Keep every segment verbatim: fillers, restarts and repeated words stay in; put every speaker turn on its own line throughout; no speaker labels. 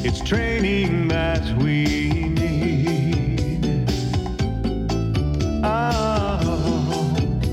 It's training that we need. Oh,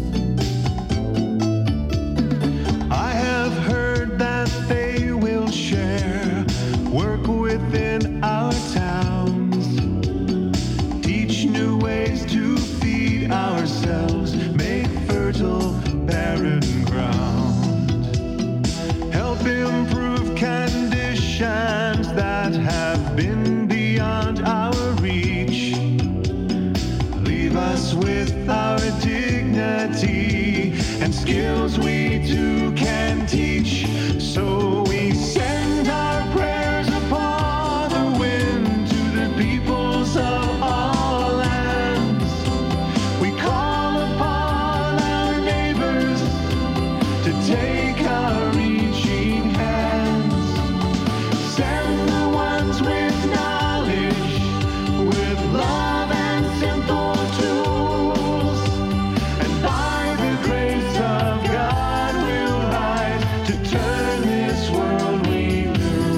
I have heard that they will share work within our towns, teach new ways to feed ourselves, make fertile barren ground, help improve conditions that have been beyond our reach, leave us with our dignity and skills we too can teach. So we send our prayers upon the wind to the peoples of all lands. We call upon our neighbors to take our reaching hands. Send the ones with knowledge, with love and simple tools, and by the grace of God we'll rise to turn this world we knew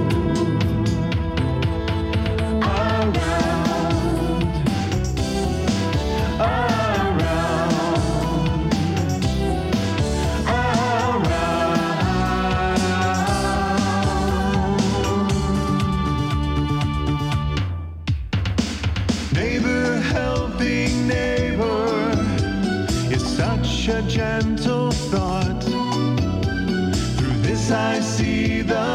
around, around, around. Neighbor helping neighbor is such a gentle thought. Through this I see the